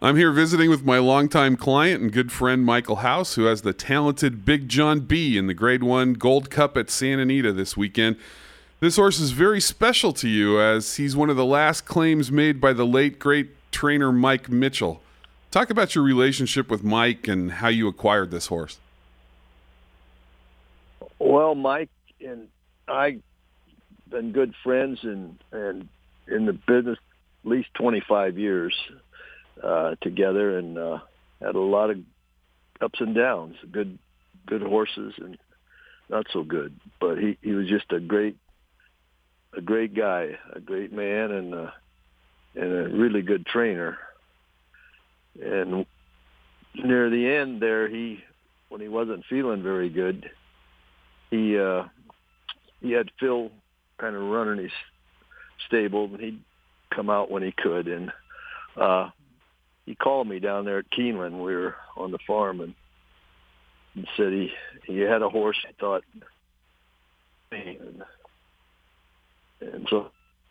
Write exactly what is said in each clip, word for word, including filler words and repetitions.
I'm here visiting with my longtime client and good friend Michael House, who has the talented Big John B in the Grade One Gold Cup at Santa Anita this weekend. This horse is very special to you, as he's one of the last claims made by the late great trainer Mike Mitchell. Talk about your relationship with Mike and how you acquired this horse. Well, Mike and I been good friends and and in the business at least twenty-five years uh, together, and uh, had a lot of ups and downs. Good, good horses and not so good. But he, he was just a great, a great guy, a great man, and uh, and a really good trainer. And near the end there, he when he wasn't feeling very good, he uh, he had Phil kind of running his stable, and he'd come out when he could. And uh, he called me down there at Keeneland. We were on the farm, and he said he he had a horse he thought, and, and so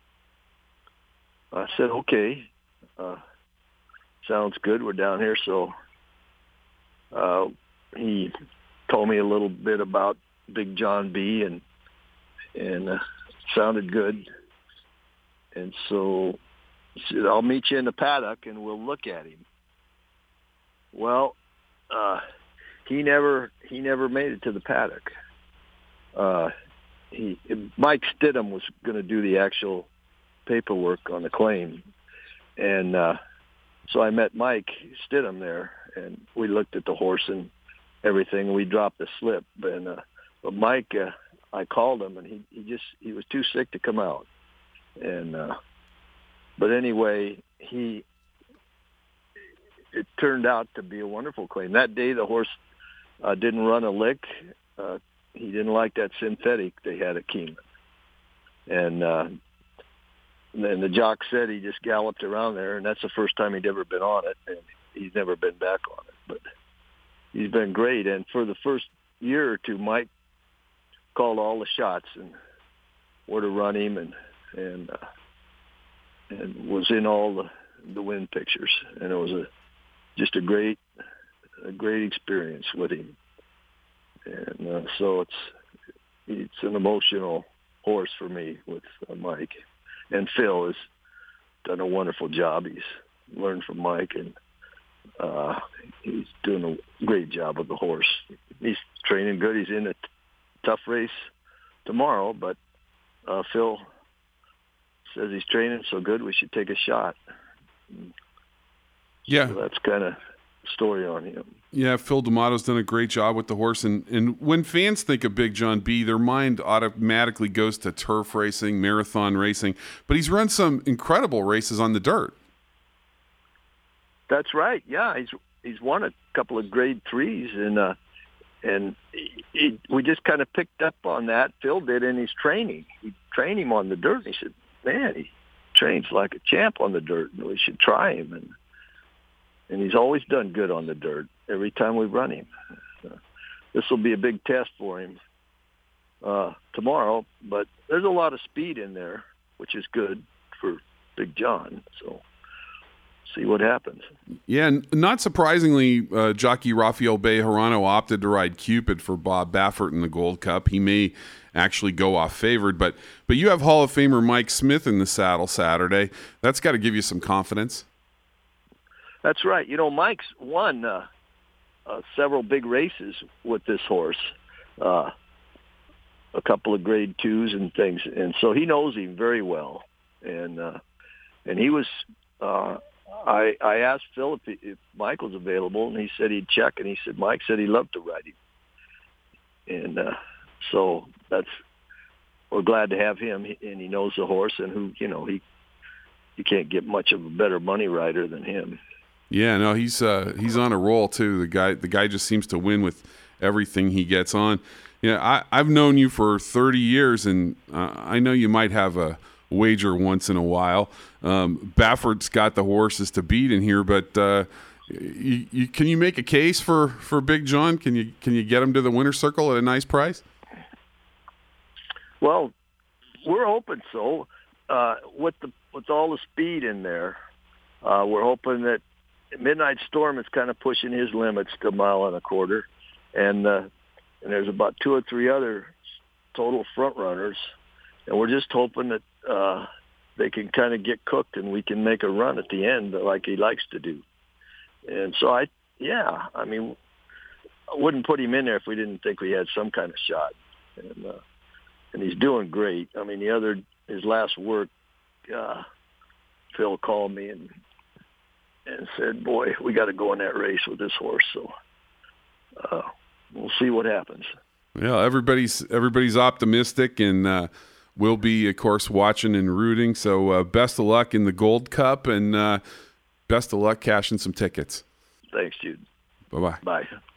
I said, okay, uh, sounds good. We're down here. So uh, he told me a little bit about Big John B, and and uh, sounded good. And so he said, I'll meet you in the paddock and we'll look at him. Well, uh, he never he never made it to the paddock. Uh, he Mike Stidham was going to do the actual paperwork on the claim, and uh, so I met Mike Stidham there, and we looked at the horse and everything. We dropped the slip, and uh, but Mike, uh, I called him, and he he just he was too sick to come out. And uh, but anyway, he it turned out to be a wonderful claim. That day, the horse uh, didn't run a lick. Uh, he didn't like that synthetic they had at Keeneland, and uh, then the jock said he just galloped around there, and that's the first time he'd ever been on it, and he's never been back on it. But he's been great, and for the first year or two, Mike called all the shots and where to run him, and and uh, and was in all the the win pictures, and it was a just a great a great experience with him, and uh, so it's it's an emotional horse for me with uh, Mike, and Phil has done a wonderful job. He's learned from Mike, and uh, he's doing a great job with the horse. He's training good. He's in a t- tough race tomorrow, but uh, Phil says he's training so good we should take a shot. Yeah. So that's kind of story on him. Yeah, Phil D'Amato's done a great job with the horse. And, and when fans think of Big John B, their mind automatically goes to turf racing, marathon racing. But he's run some incredible races on the dirt. That's right. Yeah, he's he's won a couple of grade threes, and uh, and he, he, we just kind of picked up on that. Phil did in his training. He trained him on the dirt. He said, man, he trains like a champ on the dirt, and we should try him. And and he's always done good on the dirt every time we run him. Uh, this will be a big test for him uh, tomorrow, but there's a lot of speed in there, which is good for Big John. So see what happens. Yeah, and not surprisingly, uh, jockey Rafael Bejarano opted to ride Cupid for Bob Baffert in the Gold Cup. He may actually go off favored, but but you have Hall of Famer Mike Smith in the saddle Saturday. That's got to give you some confidence. That's right. You know, Mike's won uh, uh, several big races with this horse, uh, a couple of grade twos and things, and so he knows him very well. And uh, and he was. Uh, I I asked Phil if, he, if Mike was available, and he said he'd check. And he said Mike said he'd love to ride him. And uh, so that's we're glad to have him, and he knows the horse, and who you know he you can't get much of a better money rider than him. Yeah, no, he's uh, he's on a roll too. The guy, the guy just seems to win with everything he gets on. Yeah, I, I've known you for thirty years, and uh, I know you might have a wager once in a while. Um, Baffert's got the horses to beat in here, but uh, you, you, can you make a case for, for Big John? Can you can you get him to the winner's circle at a nice price? Well, we're hoping so. Uh, with the with all the speed in there, uh, we're hoping that Midnight Storm is kind of pushing his limits to a mile and a quarter, and uh, and there's about two or three other total front runners, and we're just hoping that uh, they can kind of get cooked and we can make a run at the end like he likes to do. And so I, yeah, I mean, I wouldn't put him in there if we didn't think we had some kind of shot. And uh, and he's doing great. I mean, the other his last work, uh, Phil called me and and said, "Boy, we got to go in that race with this horse." So uh, we'll see what happens. Yeah, everybody's everybody's optimistic, and uh, we'll be, of course, watching and rooting. So uh, best of luck in the Gold Cup, and uh, best of luck cashing some tickets. Thanks, Jude. Bye-bye. Bye.